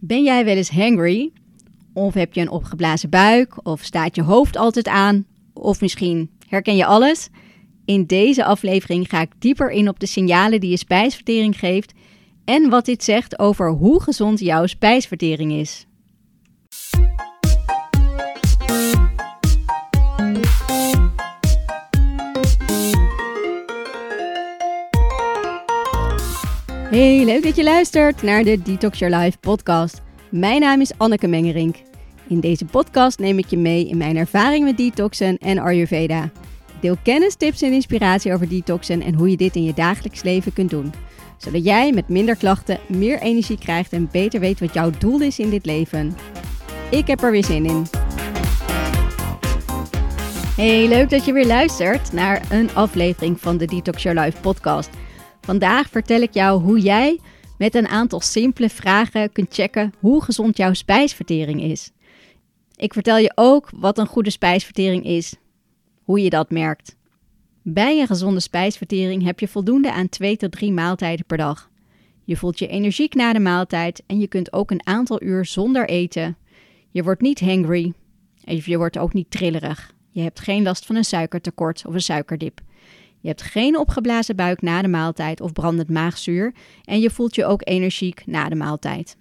Ben jij wel eens hangry? Of heb je een opgeblazen buik? Of staat je hoofd altijd aan? Of misschien herken je alles? In deze aflevering ga ik dieper in op de signalen die je spijsvertering geeft en wat dit zegt over hoe gezond jouw spijsvertering is. Hey, leuk dat je luistert naar de Detox Your Life podcast. Mijn naam is Anneke Mengerink. In deze podcast neem ik je mee in mijn ervaring met detoxen en Ayurveda. Ik deel kennis, tips en inspiratie over detoxen en hoe je dit in je dagelijks leven kunt doen. Zodat jij met minder klachten meer energie krijgt en beter weet wat jouw doel is in dit leven. Ik heb er weer zin in. Hey, leuk dat je weer luistert naar een aflevering van de Detox Your Life podcast. Vandaag vertel ik jou hoe jij met een aantal simpele vragen kunt checken hoe gezond jouw spijsvertering is. Ik vertel je ook wat een goede spijsvertering is, hoe je dat merkt. Bij een gezonde spijsvertering heb je voldoende aan 2 tot 3 maaltijden per dag. Je voelt je energiek na de maaltijd en je kunt ook een aantal uur zonder eten. Je wordt niet hangry en je wordt ook niet trillerig. Je hebt geen last van een suikertekort of een suikerdip. Je hebt geen opgeblazen buik na de maaltijd of brandend maagzuur en je voelt je ook energiek na de maaltijd.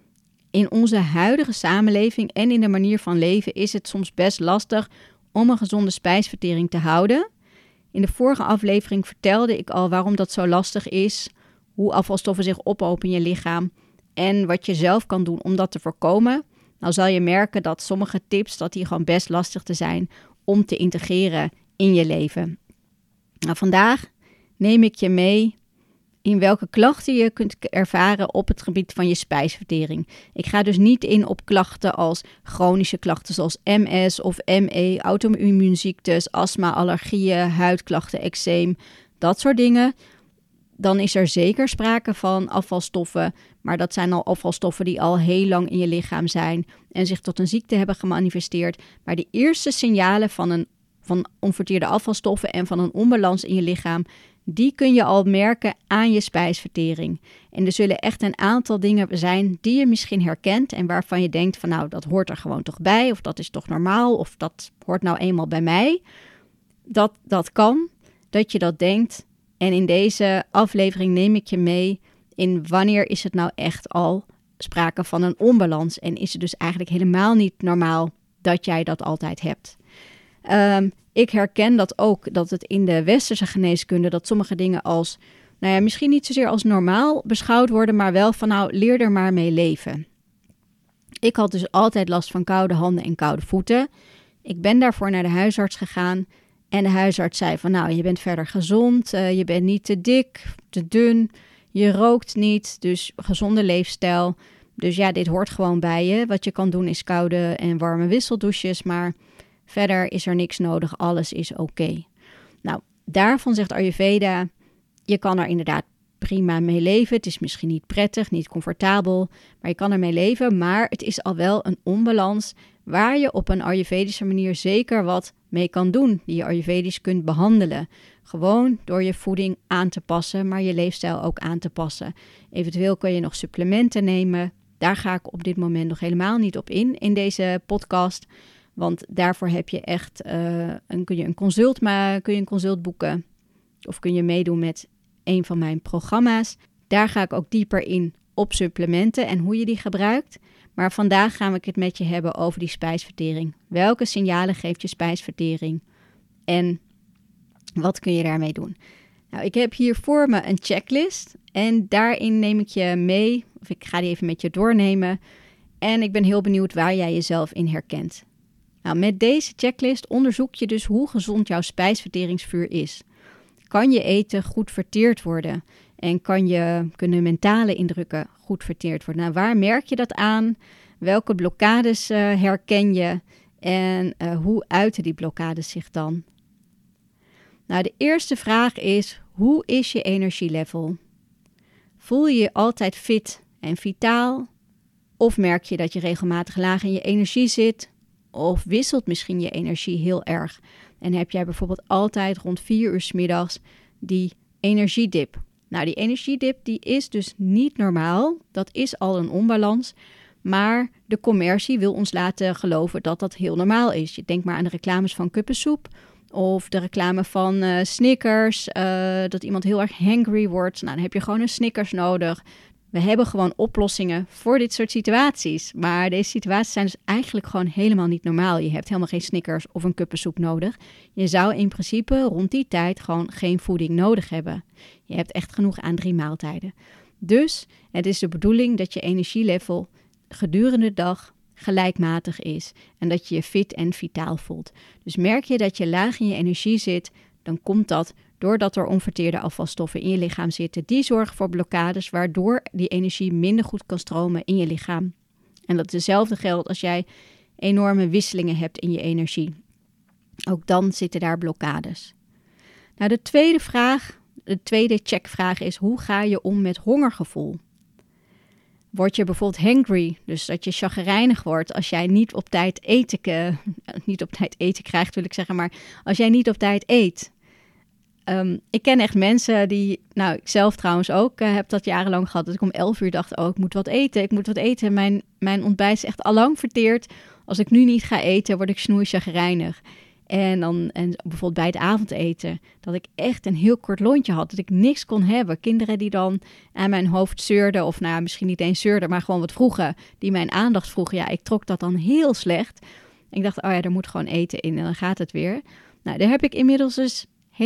In onze huidige samenleving en in de manier van leven is het soms best lastig om een gezonde spijsvertering te houden. In de vorige aflevering vertelde ik al waarom dat zo lastig is, hoe afvalstoffen zich ophopen in je lichaam en wat je zelf kan doen om dat te voorkomen. Nou zal je merken dat sommige tips dat die gewoon best lastig te zijn om te integreren in je leven. Nou, vandaag neem ik je mee in welke klachten je kunt ervaren op het gebied van je spijsvertering. Ik ga dus niet in op klachten als chronische klachten zoals MS of ME, auto-immuunziektes, astma, allergieën, huidklachten, eczeem, dat soort dingen. Dan is er zeker sprake van afvalstoffen, maar dat zijn al afvalstoffen die al heel lang in je lichaam zijn en zich tot een ziekte hebben gemanifesteerd. Maar de eerste signalen van onverteerde afvalstoffen en van een onbalans in je lichaam, die kun je al merken aan je spijsvertering. En er zullen echt een aantal dingen zijn die je misschien herkent en waarvan je denkt van nou, dat hoort er gewoon toch bij, of dat is toch normaal, of dat hoort nou eenmaal bij mij. Dat kan, dat je dat denkt. En in deze aflevering neem ik je mee in wanneer is het nou echt al sprake van een onbalans en is het dus eigenlijk helemaal niet normaal dat jij dat altijd hebt. Ik herken dat ook, dat het in de westerse geneeskunde, dat sommige dingen als, misschien niet zozeer als normaal beschouwd worden, maar wel van nou, leer er maar mee leven. Ik had dus altijd last van koude handen en koude voeten. Ik ben daarvoor naar de huisarts gegaan en de huisarts zei van nou, je bent verder gezond, je bent niet te dik, te dun, je rookt niet, dus gezonde leefstijl. Dus ja, dit hoort gewoon bij je. Wat je kan doen is koude en warme wisseldouches, maar verder is er niks nodig, alles is oké. Nou, daarvan zegt Ayurveda, je kan er inderdaad prima mee leven. Het is misschien niet prettig, niet comfortabel, maar je kan ermee leven. Maar het is al wel een onbalans waar je op een Ayurvedische manier zeker wat mee kan doen. Die je Ayurvedisch kunt behandelen. Gewoon door je voeding aan te passen, maar je leefstijl ook aan te passen. Eventueel kun je nog supplementen nemen. Daar ga ik op dit moment nog helemaal niet op in deze podcast. Want daarvoor heb je echt, kun je een consult boeken of kun je meedoen met een van mijn programma's. Daar ga ik ook dieper in op supplementen en hoe je die gebruikt. Maar vandaag gaan we het met je hebben over die spijsvertering. Welke signalen geeft je spijsvertering en wat kun je daarmee doen? Nou, ik heb hier voor me een checklist en daarin neem ik je mee, of ik ga die even met je doornemen. En ik ben heel benieuwd waar jij jezelf in herkent. Nou, met deze checklist onderzoek je dus hoe gezond jouw spijsverteringsvuur is. Kan je eten goed verteerd worden? En kunnen mentale indrukken goed verteerd worden? Nou, waar merk je dat aan? Welke blokkades herken je? En hoe uiten die blokkades zich dan? Nou, de eerste vraag is, hoe is je energielevel? Voel je je altijd fit en vitaal? Of merk je dat je regelmatig laag in je energie zit? Of wisselt misschien je energie heel erg? En heb jij bijvoorbeeld altijd rond 4 uur 's middags die energiedip? Nou, die energiedip die is dus niet normaal. Dat is al een onbalans. Maar de commercie wil ons laten geloven dat dat heel normaal is. Je denkt maar aan de reclames van kuppensoep of de reclame van Snickers. Dat iemand heel erg hangry wordt. Nou, dan heb je gewoon een Snickers nodig. We hebben gewoon oplossingen voor dit soort situaties. Maar deze situaties zijn dus eigenlijk gewoon helemaal niet normaal. Je hebt helemaal geen Snickers of een kuppensoep nodig. Je zou in principe rond die tijd gewoon geen voeding nodig hebben. Je hebt echt genoeg aan 3 maaltijden. Dus het is de bedoeling dat je energielevel gedurende de dag gelijkmatig is. En dat je je fit en vitaal voelt. Dus merk je dat je laag in je energie zit, dan komt dat doordat er onverteerde afvalstoffen in je lichaam zitten. Die zorgen voor blokkades, waardoor die energie minder goed kan stromen in je lichaam. En dat hetzelfde geldt als jij enorme wisselingen hebt in je energie. Ook dan zitten daar blokkades. Nou, de tweede checkvraag is: hoe ga je om met hongergevoel? Word je bijvoorbeeld hangry, dus dat je chagrijnig wordt als jij niet op tijd eten krijgt, wil ik zeggen, maar als jij niet op tijd eet. Ik ken echt mensen die, nou, ik zelf trouwens ook, heb dat jarenlang gehad, dat ik om 11 uur dacht, ik moet wat eten. Mijn ontbijt is echt allang verteerd. Als ik nu niet ga eten, word ik snoeichagrijnig. En bijvoorbeeld bij het avondeten, dat ik echt een heel kort lontje had, dat ik niks kon hebben. Kinderen die dan aan mijn hoofd zeurden, of nou, misschien niet eens zeurden, maar gewoon wat vroegen, die mijn aandacht vroegen. Ja, ik trok dat dan heel slecht. Ik dacht, er moet gewoon eten in en dan gaat het weer. Nou, daar heb ik inmiddels dus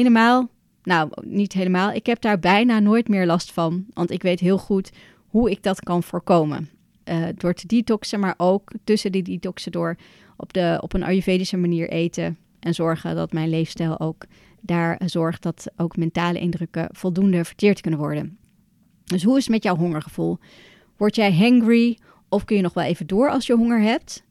niet helemaal. Ik heb daar bijna nooit meer last van, want ik weet heel goed hoe ik dat kan voorkomen. Door te detoxen, maar ook tussen die detoxen door op een Ayurvedische manier eten. En zorgen dat mijn leefstijl ook daar zorgt dat ook mentale indrukken voldoende verteerd kunnen worden. Dus hoe is het met jouw hongergevoel? Word jij hangry of kun je nog wel even door als je honger hebt?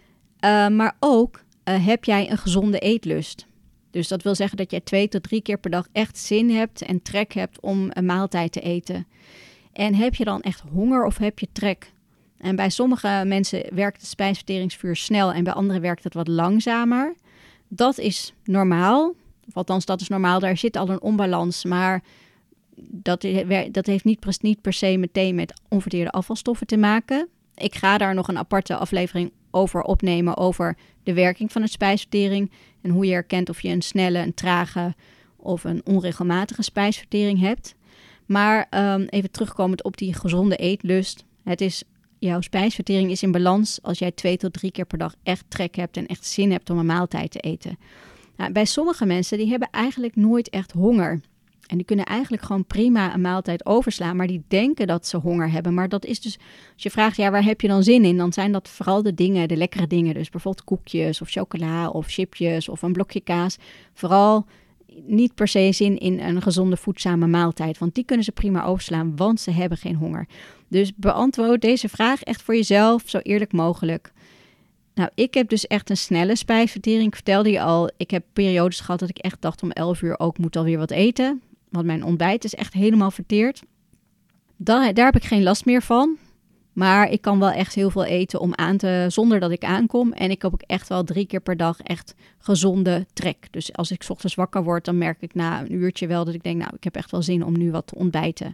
Maar ook heb jij een gezonde eetlust? Dus dat wil zeggen dat jij 2 tot 3 keer per dag echt zin hebt en trek hebt om een maaltijd te eten. En heb je dan echt honger of heb je trek? En bij sommige mensen werkt het spijsverteringsvuur snel en bij anderen werkt het wat langzamer. Dat is normaal, of althans dat is normaal, daar zit al een onbalans, maar dat heeft niet per se meteen met onverteerde afvalstoffen te maken. Ik ga daar nog een aparte aflevering over opnemen, over de werking van de spijsvertering en hoe je herkent of je een snelle, een trage of een onregelmatige spijsvertering hebt. Maar even terugkomend op die gezonde eetlust, jouw spijsvertering is in balans als jij 2 tot 3 keer per dag echt trek hebt en echt zin hebt om een maaltijd te eten. Nou, bij sommige mensen die hebben eigenlijk nooit echt honger. En die kunnen eigenlijk gewoon prima een maaltijd overslaan, maar die denken dat ze honger hebben. Maar dat is dus, als je vraagt, waar heb je dan zin in? Dan zijn dat vooral de lekkere dingen. Dus bijvoorbeeld koekjes of chocola of chipjes of een blokje kaas. Vooral niet per se zin in een gezonde voedzame maaltijd. Want die kunnen ze prima overslaan, want ze hebben geen honger. Dus beantwoord deze vraag echt voor jezelf zo eerlijk mogelijk. Nou, ik heb dus echt een snelle spijsvertering. Ik vertelde je al, ik heb periodes gehad dat ik echt dacht om 11 uur ook moet alweer wat eten. Want mijn ontbijt is echt helemaal verteerd. Daar heb ik geen last meer van. Maar ik kan wel echt heel veel eten zonder dat ik aankom. En ik heb ook echt wel 3 keer per dag echt gezonde trek. Dus als ik 's ochtends wakker word, dan merk ik na een uurtje wel dat ik denk, ik heb echt wel zin om nu wat te ontbijten.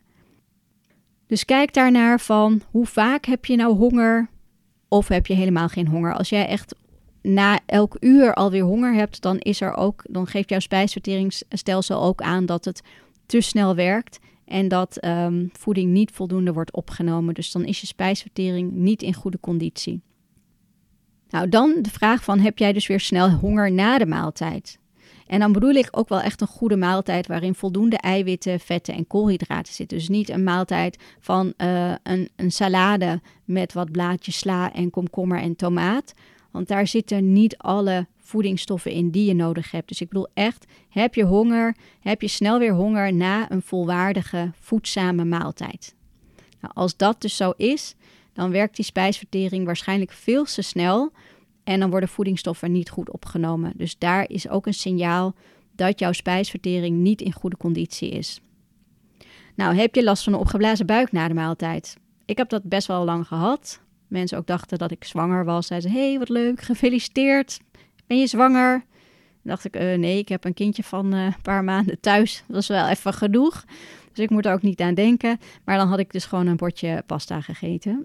Dus kijk daarnaar van, hoe vaak heb je nou honger of heb je helemaal geen honger? Als jij echt na elk uur alweer honger hebt, dan geeft jouw spijsverteringsstelsel ook aan dat het te snel werkt en dat voeding niet voldoende wordt opgenomen. Dus dan is je spijsvertering niet in goede conditie. Nou, dan de vraag van, heb jij dus weer snel honger na de maaltijd? En dan bedoel ik ook wel echt een goede maaltijd waarin voldoende eiwitten, vetten en koolhydraten zitten. Dus niet een maaltijd van een salade met wat blaadjes sla en komkommer en tomaat. Want daar zitten niet alle voedingsstoffen in die je nodig hebt. Dus ik bedoel echt, heb je honger, heb je snel weer honger na een volwaardige, voedzame maaltijd. Nou, als dat dus zo is, dan werkt die spijsvertering waarschijnlijk veel te snel en dan worden voedingsstoffen niet goed opgenomen. Dus daar is ook een signaal dat jouw spijsvertering niet in goede conditie is. Nou, heb je last van een opgeblazen buik na de maaltijd? Ik heb dat best wel lang gehad. Mensen ook dachten dat ik zwanger was. Zeiden ze, hey, wat leuk, gefeliciteerd. Ben je zwanger? Dan dacht ik, nee, ik heb een kindje van een paar maanden thuis. Dat is wel even genoeg. Dus ik moet er ook niet aan denken. Maar dan had ik dus gewoon een bordje pasta gegeten.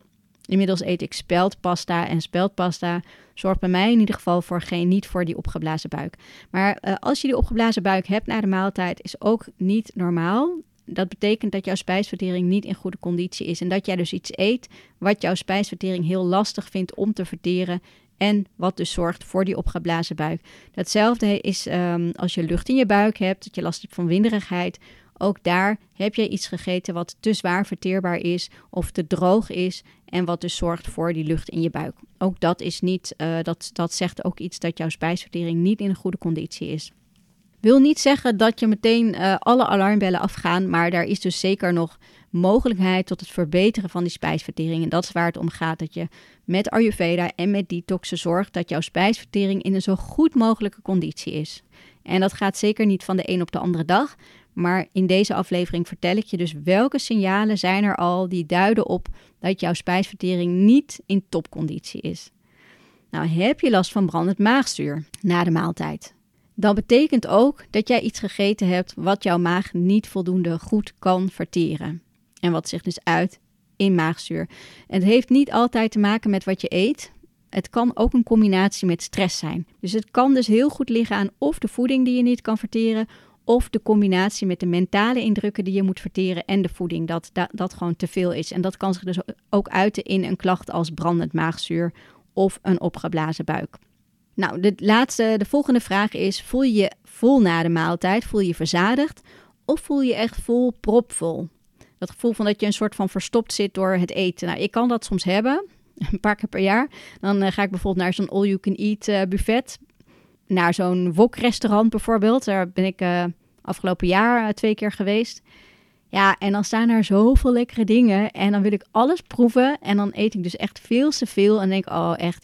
Inmiddels eet ik speldpasta en speldpasta zorgt bij mij in ieder geval niet voor die opgeblazen buik. Maar als je die opgeblazen buik hebt na de maaltijd is ook niet normaal. Dat betekent dat jouw spijsvertering niet in goede conditie is en dat jij dus iets eet wat jouw spijsvertering heel lastig vindt om te verteren en wat dus zorgt voor die opgeblazen buik. Datzelfde is als je lucht in je buik hebt, dat je last hebt van winderigheid. Ook daar heb je iets gegeten wat te zwaar verteerbaar is of te droog is en wat dus zorgt voor die lucht in je buik. Ook dat is niet, dat zegt ook iets dat jouw spijsvertering niet in een goede conditie is. Wil niet zeggen dat je meteen alle alarmbellen afgaan, maar daar is dus zeker nog mogelijkheid tot het verbeteren van die spijsvertering. En dat is waar het om gaat, dat je met Ayurveda en met detoxen zorgt dat jouw spijsvertering in een zo goed mogelijke conditie is. En dat gaat zeker niet van de een op de andere dag, maar in deze aflevering vertel ik je dus welke signalen zijn er al die duiden op dat jouw spijsvertering niet in topconditie is. Nou, heb je last van brandend maagzuur na de maaltijd? Dan betekent ook dat jij iets gegeten hebt wat jouw maag niet voldoende goed kan verteren. En wat zich dus uit in maagzuur. Het heeft niet altijd te maken met wat je eet. Het kan ook een combinatie met stress zijn. Dus het kan dus heel goed liggen aan of de voeding die je niet kan verteren, of de combinatie met de mentale indrukken die je moet verteren en de voeding, dat gewoon te veel is. En dat kan zich dus ook uiten in een klacht als brandend maagzuur of een opgeblazen buik. Nou, de volgende vraag is, voel je je vol na de maaltijd? Voel je je verzadigd? Of voel je je echt vol propvol? Dat gevoel van dat je een soort van verstopt zit door het eten. Nou, ik kan dat soms hebben, een paar keer per jaar. Dan ga ik bijvoorbeeld naar zo'n all-you-can-eat buffet. Naar zo'n wok-restaurant bijvoorbeeld. Daar ben ik afgelopen jaar 2 keer geweest. Ja, en dan staan er zoveel lekkere dingen en dan wil ik alles proeven en dan eet ik dus echt veel te veel en denk, oh echt,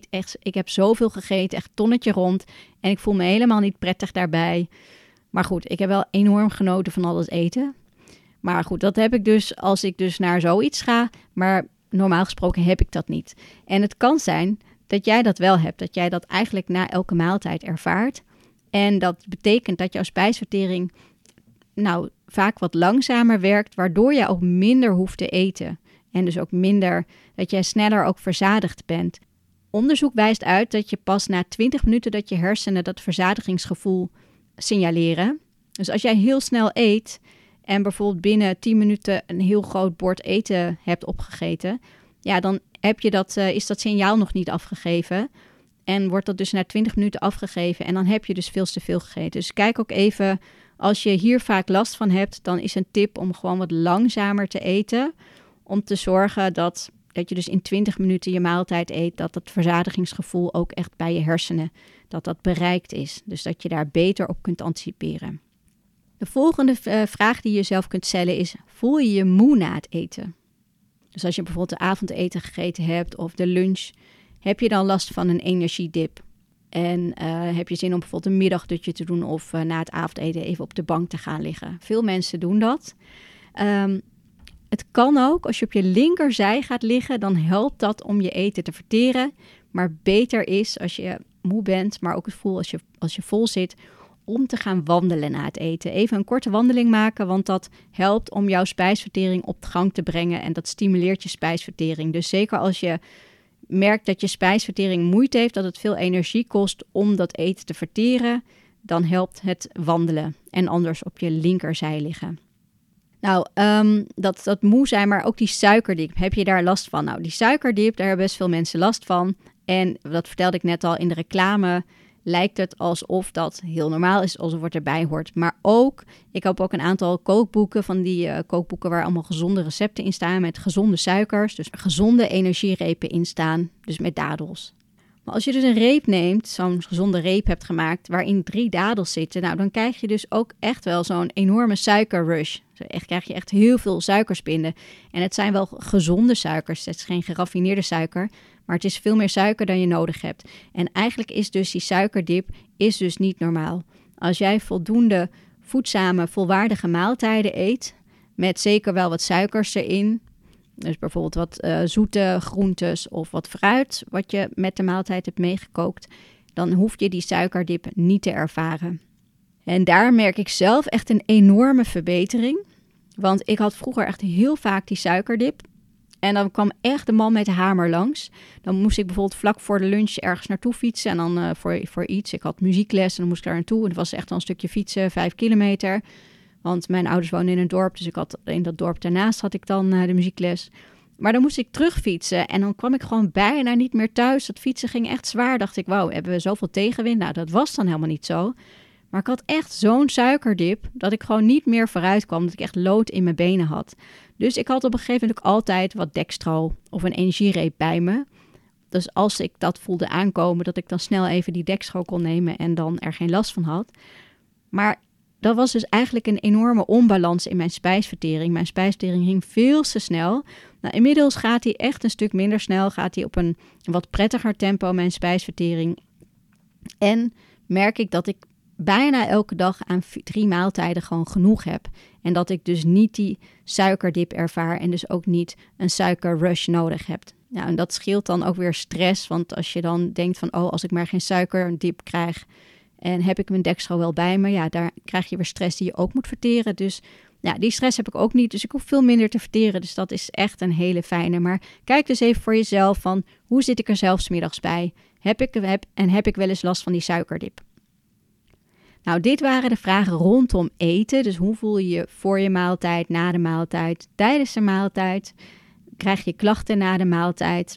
ik heb zoveel gegeten, echt tonnetje rond en ik voel me helemaal niet prettig daarbij. Maar goed, ik heb wel enorm genoten van al het eten. Maar goed, dat heb ik dus als ik dus naar zoiets ga, maar normaal gesproken heb ik dat niet. En het kan zijn dat jij dat wel hebt, dat jij dat eigenlijk na elke maaltijd ervaart. En dat betekent dat jouw spijsvertering vaak wat langzamer werkt, waardoor je ook minder hoeft te eten. En dus ook minder, dat jij sneller ook verzadigd bent. Onderzoek wijst uit dat je pas na 20 minuten dat je hersenen dat verzadigingsgevoel signaleren. Dus als jij heel snel eet en bijvoorbeeld binnen 10 minuten een heel groot bord eten hebt opgegeten, ja, dan is dat signaal nog niet afgegeven. En wordt dat dus na 20 minuten afgegeven en dan heb je dus veel te veel gegeten. Dus kijk ook even, als je hier vaak last van hebt, dan is een tip om gewoon wat langzamer te eten. Om te zorgen dat je dus in 20 minuten je maaltijd eet, dat het verzadigingsgevoel ook echt bij je hersenen, dat bereikt is. Dus dat je daar beter op kunt anticiperen. De volgende vraag die je jezelf kunt stellen is, voel je je moe na het eten? Dus als je bijvoorbeeld de avondeten gegeten hebt of de lunch, heb je dan last van een energiedip? En heb je zin om bijvoorbeeld een middagdutje te doen of na het avondeten even op de bank te gaan liggen? Veel mensen doen dat. Het kan ook, als je op je linkerzij gaat liggen, dan helpt dat om je eten te verteren. Maar beter is als je moe bent, maar ook het gevoel als je vol zit, om te gaan wandelen na het eten. Even een korte wandeling maken, want dat helpt om jouw spijsvertering op gang te brengen. En dat stimuleert je spijsvertering. Dus zeker als je merkt dat je spijsvertering moeite heeft, dat het veel energie kost om dat eten te verteren, dan helpt het wandelen en anders op je linkerzij liggen. Nou, dat moe zijn, maar ook die suikerdip, heb je daar last van? Nou, die suikerdip, daar hebben best veel mensen last van. En dat vertelde ik net al in de reclame, lijkt het alsof dat heel normaal is, alsof het erbij hoort. Maar ook, ik heb ook een aantal kookboeken, van die kookboeken waar allemaal gezonde recepten in staan, met gezonde suikers, dus gezonde energierepen in staan, dus met dadels. Maar als je dus een reep neemt, zo'n gezonde reep hebt gemaakt, waarin 3 dadels zitten, nou dan krijg je dus ook echt wel zo'n enorme suikerrush. Krijg je echt heel veel suikers binnen. En het zijn wel gezonde suikers, het is geen geraffineerde suiker, maar het is veel meer suiker dan je nodig hebt. En eigenlijk is dus die suikerdip dus niet normaal. Als jij voldoende voedzame, volwaardige maaltijden eet, met zeker wel wat suikers erin, dus bijvoorbeeld wat zoete groentes of wat fruit, wat je met de maaltijd hebt meegekookt, dan hoef je die suikerdip niet te ervaren. En daar merk ik zelf echt een enorme verbetering. Want ik had vroeger echt heel vaak die suikerdip. En dan kwam echt de man met de hamer langs. Dan moest ik bijvoorbeeld vlak voor de lunch ergens naartoe fietsen. En dan voor iets. Ik had muziekles en dan moest ik daar naartoe. En het was echt wel een stukje fietsen, 5 kilometer. Want mijn ouders woonden in een dorp. Dus ik had in dat dorp daarnaast had ik dan de muziekles. Maar dan moest ik terugfietsen. En dan kwam ik gewoon bijna niet meer thuis. Dat fietsen ging echt zwaar. Dacht ik, wauw, hebben we zoveel tegenwind? Nou, dat was dan helemaal niet zo. Maar ik had echt zo'n suikerdip dat ik gewoon niet meer vooruit kwam. Dat ik echt lood in mijn benen had. Dus ik had op een gegeven moment ook altijd wat Dextro of een energiereep bij me. Dus als ik dat voelde aankomen, dat ik dan snel even die Dextro kon nemen en dan er geen last van had. Maar dat was dus eigenlijk een enorme onbalans in mijn spijsvertering. Mijn spijsvertering ging veel te snel. Nou, inmiddels gaat hij echt een stuk minder snel. Gaat hij op een wat prettiger tempo, mijn spijsvertering. En merk ik dat ik bijna elke dag aan 3 maaltijden gewoon genoeg heb. En dat ik dus niet die suikerdip ervaar en dus ook niet een suikerrush nodig heb. Nou, en dat scheelt dan ook weer stress. Want als je dan denkt van, als ik maar geen suikerdip krijg en heb ik mijn Dextro wel bij me, ja, daar krijg je weer stress die je ook moet verteren. Dus ja, die stress heb ik ook niet. Dus ik hoef veel minder te verteren. Dus dat is echt een hele fijne. Maar kijk dus even voor jezelf van, hoe zit ik er zelfs 's middags bij? Heb ik wel eens last van die suikerdip? Nou, dit waren de vragen rondom eten. Dus hoe voel je je voor je maaltijd, na de maaltijd, tijdens de maaltijd? Krijg je klachten na de maaltijd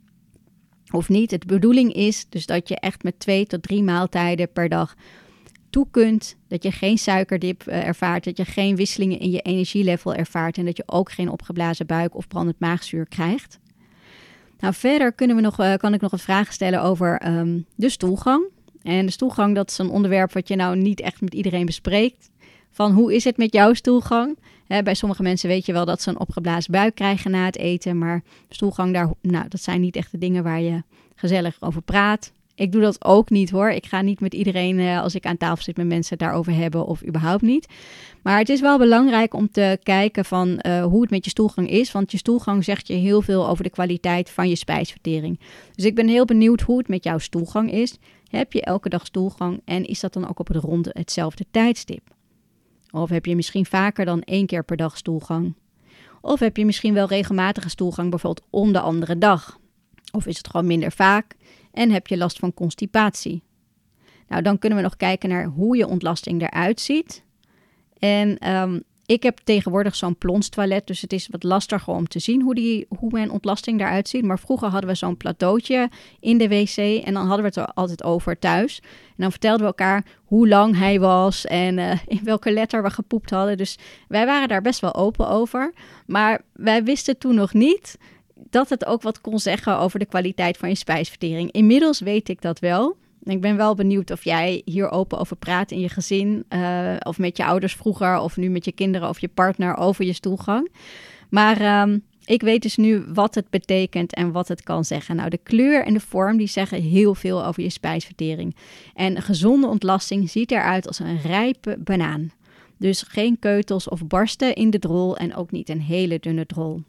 of niet? De bedoeling is dus dat je echt met 2 tot 3 maaltijden per dag toe kunt. Dat je geen suikerdip ervaart, dat je geen wisselingen in je energielevel ervaart en dat je ook geen opgeblazen buik of brandend maagzuur krijgt. Nou, verder kan ik nog wat vragen stellen over de stoelgang. En de stoelgang, dat is een onderwerp wat je nou niet echt met iedereen bespreekt. Van hoe is het met jouw stoelgang? Bij sommige mensen weet je wel dat ze een opgeblazen buik krijgen na het eten. Maar stoelgang, dat zijn niet echt de dingen waar je gezellig over praat. Ik doe dat ook niet hoor. Ik ga niet met iedereen, als ik aan tafel zit met mensen, daarover hebben of überhaupt niet. Maar het is wel belangrijk om te kijken van hoe het met je stoelgang is. Want je stoelgang zegt je heel veel over de kwaliteit van je spijsvertering. Dus ik ben heel benieuwd hoe het met jouw stoelgang is. Heb je elke dag stoelgang en is dat dan ook op hetzelfde tijdstip? Of heb je misschien vaker dan 1 keer per dag stoelgang? Of heb je misschien wel regelmatige stoelgang, bijvoorbeeld om de andere dag? Of is het gewoon minder vaak en heb je last van constipatie? Nou, dan kunnen we nog kijken naar hoe je ontlasting eruit ziet. En ik heb tegenwoordig zo'n plonstoilet, dus het is wat lastiger om te zien hoe mijn ontlasting eruit ziet. Maar vroeger hadden we zo'n plateautje in de wc en dan hadden we het er altijd over thuis. En dan vertelden we elkaar hoe lang hij was en in welke letter we gepoept hadden. Dus wij waren daar best wel open over. Maar wij wisten toen nog niet dat het ook wat kon zeggen over de kwaliteit van je spijsvertering. Inmiddels weet ik dat wel. Ik ben wel benieuwd of jij hier open over praat in je gezin, of met je ouders vroeger, of nu met je kinderen of je partner over je stoelgang. Maar ik weet dus nu wat het betekent en wat het kan zeggen. Nou, de kleur en de vorm die zeggen heel veel over je spijsvertering. En een gezonde ontlasting ziet eruit als een rijpe banaan. Dus geen keutels of barsten in de drol en ook niet een hele dunne drol.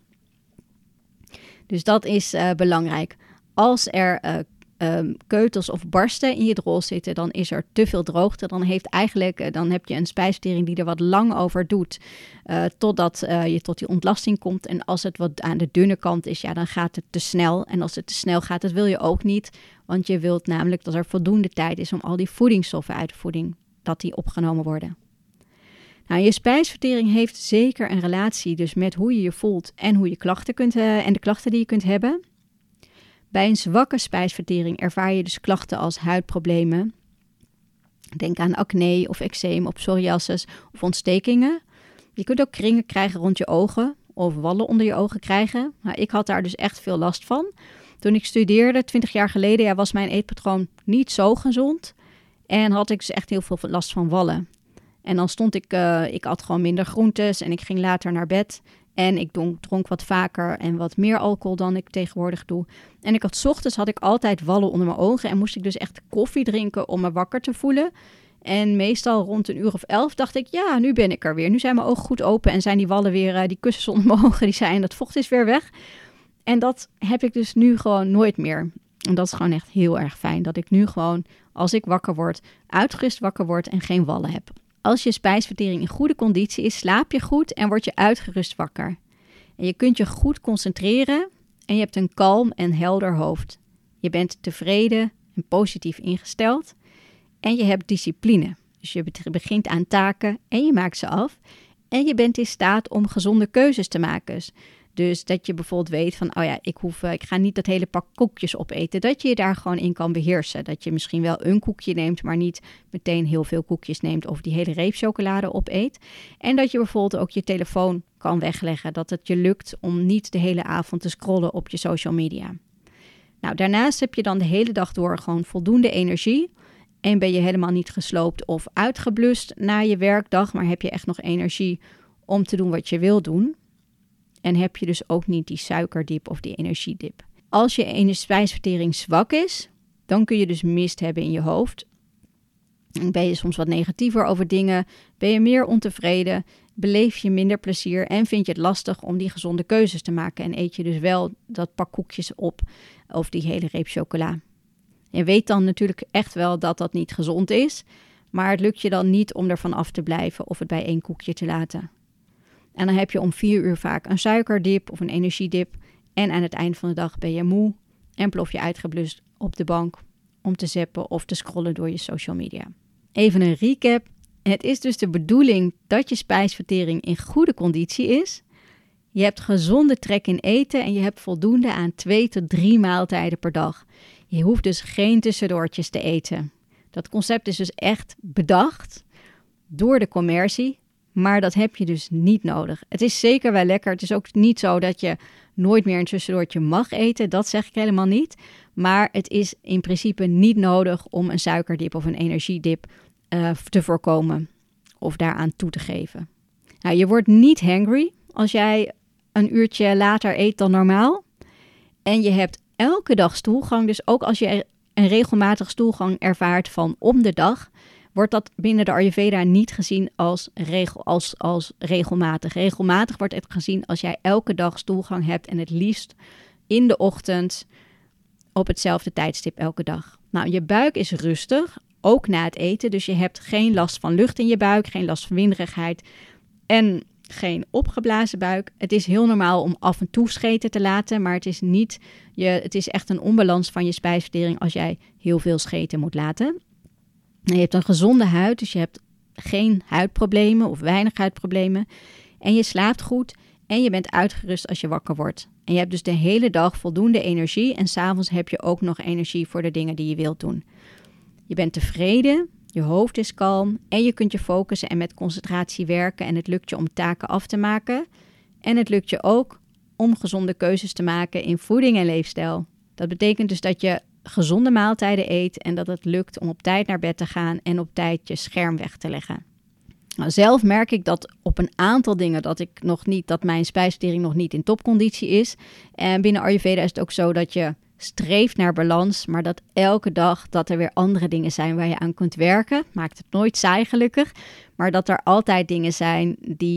Dus dat is belangrijk. Als er keutels of barsten in je drol zitten, dan is er te veel droogte. Dan heb je een spijsvertering die er wat lang over doet, totdat je tot die ontlasting komt. En als het wat aan de dunne kant is, ja, dan gaat het te snel. En als het te snel gaat, dat wil je ook niet. Want je wilt namelijk dat er voldoende tijd is om al die voedingsstoffen uit de voeding, dat die opgenomen worden. Nou, je spijsvertering heeft zeker een relatie dus met hoe je je voelt en hoe je klachten en de klachten die je kunt hebben. Bij een zwakke spijsvertering ervaar je dus klachten als huidproblemen. Denk aan acne of eczeem of psoriasis of ontstekingen. Je kunt ook kringen krijgen rond je ogen of wallen onder je ogen krijgen. Nou, ik had daar dus echt veel last van. Toen ik studeerde, 20 jaar geleden, was mijn eetpatroon niet zo gezond. En had ik dus echt heel veel last van wallen. En dan ik at gewoon minder groentes en ik ging later naar bed. En ik dronk wat vaker en wat meer alcohol dan ik tegenwoordig doe. En s ochtends had ik altijd wallen onder mijn ogen en moest ik dus echt koffie drinken om me wakker te voelen. En meestal rond 11:00 dacht ik, ja, nu ben ik er weer. Nu zijn mijn ogen goed open en zijn die wallen weer, die kussens onder mijn ogen, dat vocht is weer weg. En dat heb ik dus nu gewoon nooit meer. En dat is gewoon echt heel erg fijn, dat ik nu gewoon, als ik wakker word, uitgerust wakker word en geen wallen heb. Als je spijsvertering in goede conditie is, slaap je goed en word je uitgerust wakker. En je kunt je goed concentreren en je hebt een kalm en helder hoofd. Je bent tevreden en positief ingesteld en je hebt discipline. Dus je begint aan taken en je maakt ze af. En je bent in staat om gezonde keuzes te maken. Dus dat je bijvoorbeeld weet van, ik ga niet dat hele pak koekjes opeten. Dat je je daar gewoon in kan beheersen. Dat je misschien wel een koekje neemt, maar niet meteen heel veel koekjes neemt of die hele reep chocolade opeet. En dat je bijvoorbeeld ook je telefoon kan wegleggen. Dat het je lukt om niet de hele avond te scrollen op je social media. Nou, daarnaast heb je dan de hele dag door gewoon voldoende energie. En ben je helemaal niet gesloopt of uitgeblust na je werkdag, maar heb je echt nog energie om te doen wat je wil doen. En heb je dus ook niet die suikerdip of die energiedip. Als je spijsvertering zwak is, dan kun je dus mist hebben in je hoofd. En ben je soms wat negatiever over dingen, ben je meer ontevreden, beleef je minder plezier en vind je het lastig om die gezonde keuzes te maken. En eet je dus wel dat pak koekjes op of die hele reep chocola. Je weet dan natuurlijk echt wel dat dat niet gezond is, maar het lukt je dan niet om ervan af te blijven of het bij 1 koekje te laten. En dan heb je om 4 uur vaak een suikerdip of een energiedip en aan het eind van de dag ben je moe en plof je uitgeblust op de bank om te zappen of te scrollen door je social media. Even een recap. Het is dus de bedoeling dat je spijsvertering in goede conditie is. Je hebt gezonde trek in eten en je hebt voldoende aan 2 tot 3 maaltijden per dag. Je hoeft dus geen tussendoortjes te eten. Dat concept is dus echt bedacht door de commercie, maar dat heb je dus niet nodig. Het is zeker wel lekker. Het is ook niet zo dat je nooit meer een tussendoortje mag eten. Dat zeg ik helemaal niet. Maar het is in principe niet nodig om een suikerdip of een energiedip te voorkomen of daaraan toe te geven. Nou, je wordt niet hangry als jij een uurtje later eet dan normaal. En je hebt elke dag stoelgang. Dus ook als je een regelmatig stoelgang ervaart van om de dag, wordt dat binnen de Ayurveda niet gezien als regelmatig. Regelmatig wordt het gezien als jij elke dag stoelgang hebt en het liefst in de ochtend op hetzelfde tijdstip elke dag. Nou, je buik is rustig, ook na het eten. Dus je hebt geen last van lucht in je buik, geen last van winderigheid en geen opgeblazen buik. Het is heel normaal om af en toe scheten te laten, maar het is echt een onbalans van je spijsvertering als jij heel veel scheten moet laten. Je hebt een gezonde huid, dus je hebt geen huidproblemen of weinig huidproblemen. En je slaapt goed en je bent uitgerust als je wakker wordt. En je hebt dus de hele dag voldoende energie en 's avonds heb je ook nog energie voor de dingen die je wilt doen. Je bent tevreden, je hoofd is kalm en je kunt je focussen en met concentratie werken en het lukt je om taken af te maken. En het lukt je ook om gezonde keuzes te maken in voeding en leefstijl. Dat betekent dus dat je gezonde maaltijden eet en dat het lukt om op tijd naar bed te gaan en op tijd je scherm weg te leggen. Nou, zelf merk ik dat op een aantal dingen dat mijn spijsvertering nog niet in topconditie is. En binnen Ayurveda is het ook zo dat je streeft naar balans, maar dat elke dag dat er weer andere dingen zijn waar je aan kunt werken. Maakt het nooit saai gelukkig, maar dat er altijd dingen zijn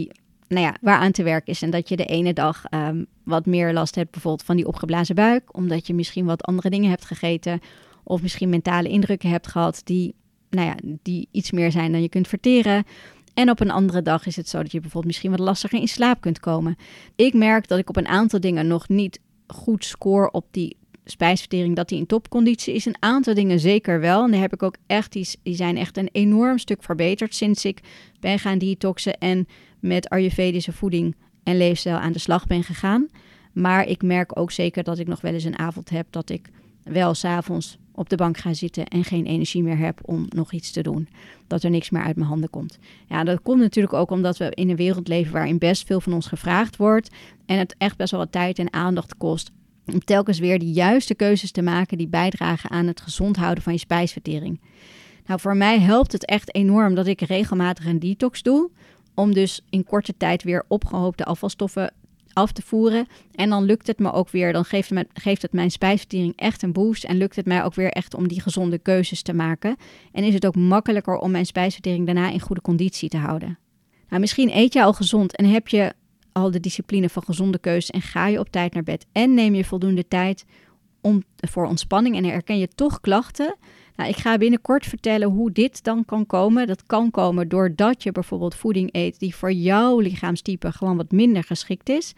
waar aan te werken is. En dat je de ene dag wat meer last hebt bijvoorbeeld van die opgeblazen buik, omdat je misschien wat andere dingen hebt gegeten of misschien mentale indrukken hebt gehad die iets meer zijn dan je kunt verteren. En op een andere dag is het zo dat je bijvoorbeeld misschien wat lastiger in slaap kunt komen. Ik merk dat ik op een aantal dingen nog niet goed score op die spijsvertering, dat die in topconditie is. Een aantal dingen zeker wel. En daar heb ik ook echt, die zijn echt een enorm stuk verbeterd sinds ik ben gaan detoxen en met Ayurvedische voeding en leefstijl aan de slag ben gegaan. Maar ik merk ook zeker dat ik nog wel eens een avond heb dat ik wel 's avonds op de bank ga zitten en geen energie meer heb om nog iets te doen. Dat er niks meer uit mijn handen komt. Ja, dat komt natuurlijk ook omdat we in een wereld leven waarin best veel van ons gevraagd wordt en het echt best wel wat tijd en aandacht kost om telkens weer de juiste keuzes te maken die bijdragen aan het gezond houden van je spijsvertering. Nou, voor mij helpt het echt enorm dat ik regelmatig een detox doe, om dus in korte tijd weer opgehoopte afvalstoffen af te voeren. En dan lukt het me ook weer, dan geeft het mijn spijsvertering echt een boost en lukt het mij ook weer echt om die gezonde keuzes te maken. En is het ook makkelijker om mijn spijsvertering daarna in goede conditie te houden. Nou, misschien eet je al gezond en heb je al de discipline van gezonde keuzes en ga je op tijd naar bed en neem je voldoende tijd voor ontspanning en herken je toch klachten. Nou, ik ga binnenkort vertellen hoe dit dan kan komen. Dat kan komen doordat je bijvoorbeeld voeding eet die voor jouw lichaamstype gewoon wat minder geschikt is.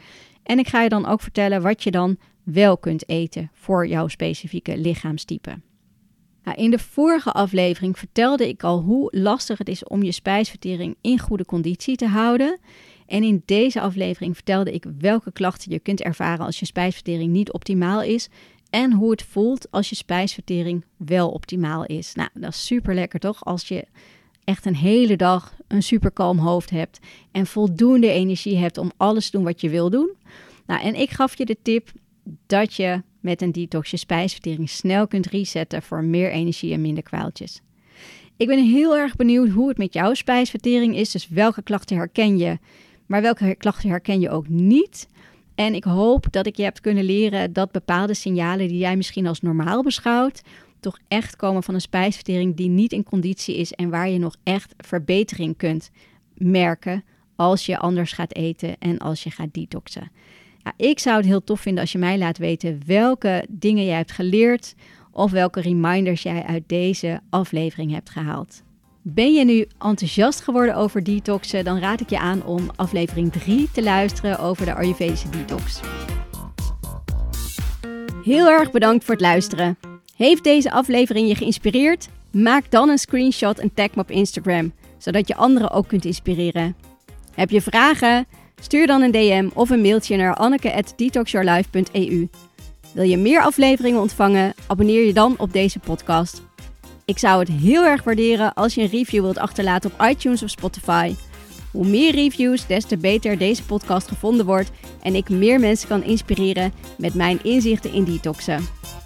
En ik ga je dan ook vertellen wat je dan wel kunt eten voor jouw specifieke lichaamstype. Nou, in de vorige aflevering vertelde ik al hoe lastig het is om je spijsvertering in goede conditie te houden. En in deze aflevering vertelde ik welke klachten je kunt ervaren als je spijsvertering niet optimaal is. En hoe het voelt als je spijsvertering wel optimaal is. Nou, dat is super lekker toch? Als je echt een hele dag een super kalm hoofd hebt en voldoende energie hebt om alles te doen wat je wil doen. Nou, en ik gaf je de tip dat je met een detox je spijsvertering snel kunt resetten voor meer energie en minder kwaaltjes. Ik ben heel erg benieuwd hoe het met jouw spijsvertering is. Dus welke klachten herken je, maar welke klachten herken je ook niet? En ik hoop dat ik je heb kunnen leren dat bepaalde signalen die jij misschien als normaal beschouwt, toch echt komen van een spijsvertering die niet in conditie is en waar je nog echt verbetering kunt merken als je anders gaat eten en als je gaat detoxen. Ja, ik zou het heel tof vinden als je mij laat weten welke dingen jij hebt geleerd of welke reminders jij uit deze aflevering hebt gehaald. Ben je nu enthousiast geworden over detoxen, dan raad ik je aan om aflevering 3 te luisteren over de Ayurvedische detox. Heel erg bedankt voor het luisteren. Heeft deze aflevering je geïnspireerd? Maak dan een screenshot en tag me op Instagram, zodat je anderen ook kunt inspireren. Heb je vragen? Stuur dan een DM of een mailtje naar anneke@detoxyourlife.eu. Wil je meer afleveringen ontvangen? Abonneer je dan op deze podcast. Ik zou het heel erg waarderen als je een review wilt achterlaten op iTunes of Spotify. Hoe meer reviews, des te beter deze podcast gevonden wordt en ik meer mensen kan inspireren met mijn inzichten in detoxen.